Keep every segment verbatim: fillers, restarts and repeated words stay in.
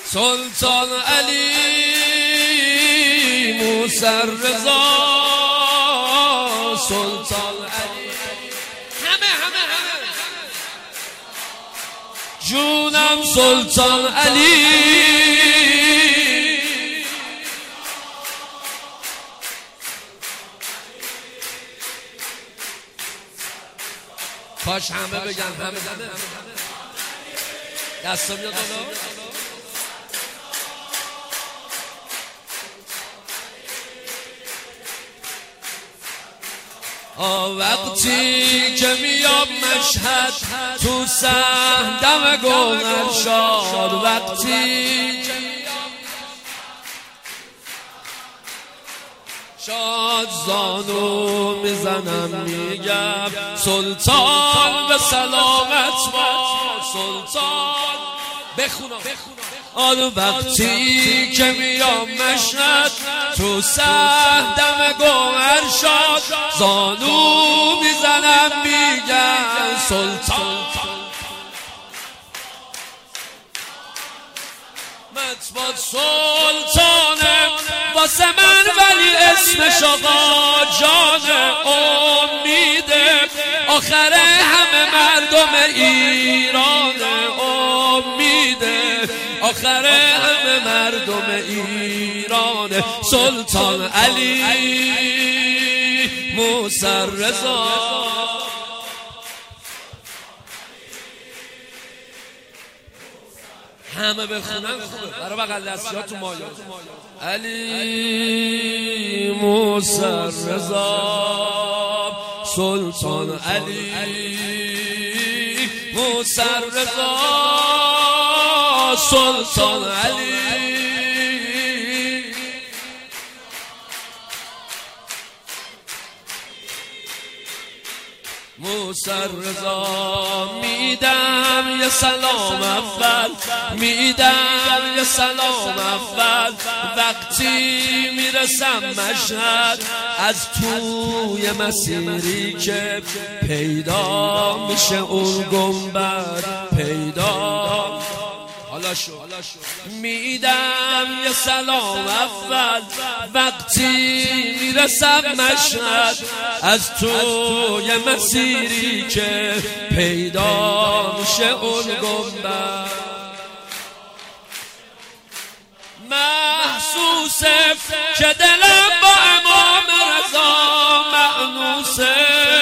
سلطان علی موسی رضا، سلطان علی، همه همه همه جونم سلطان علی. کاش همه بگن، همه همه دستا بیاد بالا. وقتی که میام مشهد تو صحنم گوهر شاد، وقتی که شاد زانو میزنم میگم سلطان به سلامت باد، سلطان بخونم. آن وقتی که میام مشهد تو صحنم گوهر شاد، زانو میزنم میگم سلطان. مطبات سلطانه واسه من ولی اسمش آقا جانه، امیده آخر همه مردم ایرانه، امیده آخر همه مردم ایرانه. سلطان علی موسی رضا، همه بخونن خوبه برای بغل دستی ها تو مایه. علی موسی رضا، سلطان علی موسی رضا، سلطان علی. موسی رضا میدم یه سلام اول، میدم یه سلام اول وقتی میرسم مشهد از توی مسیری که پیدا میشه اون گنبد پیدا. حالا شو میدم یه سلام اول وقتی میرسم مشهد از توی مسیری که پیدا میشه اون گنبد. محسوسه که دلم با امام رضا مأنوسه،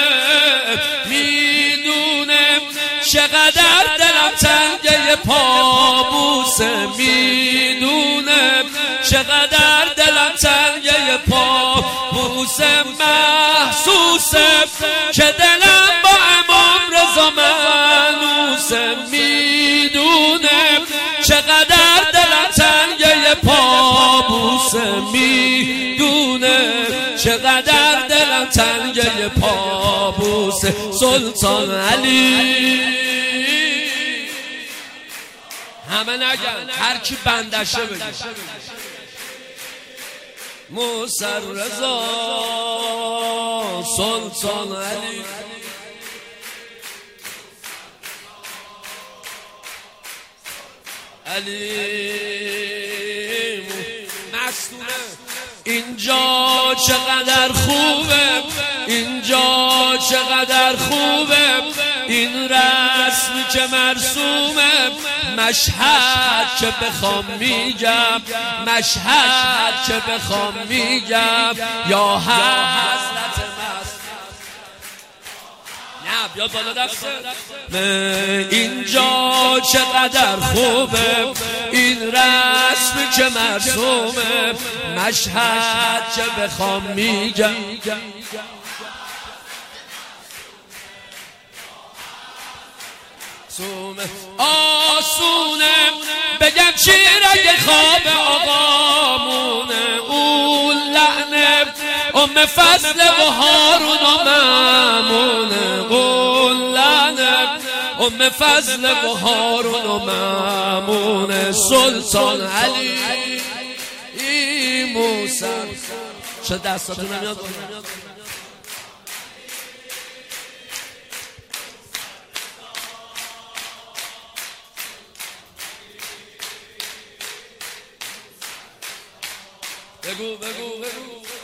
میدونه چقدر دلم تنگه پابوسه، میدونه چقدر دلم تنگه پابوسه. محسوسه که دلم با امام رضا مأنوسه، میدونه چقدر دلم تنگه پابوسه، میدونه چقدر دلم تنگه پابوسه. سلطان علی، همه نگن، هر کی بندشه بگه. موسی رضا، سلطان علی. علی مستونه اینجا چقدر خوبه، اینجا چقدر خوبه، این رسمی که مرسومه. مشهد که بخوام میگم، مشهد که بخوام میگم یا حضرت مست. نه بیاد بالا دسته. اینجا چقدر خوبه، این رسمی که مرسومه. مشهد که بخوام میگم آسونه بگم چی رگ خواب آقامونه. اون لعنه ام فضل و هارون و مامونه، اون لعنه ام فضل و هارون و مامونه. سلطان علی موسی. چه دستاتون نمیاد؟ بگو بگو بگو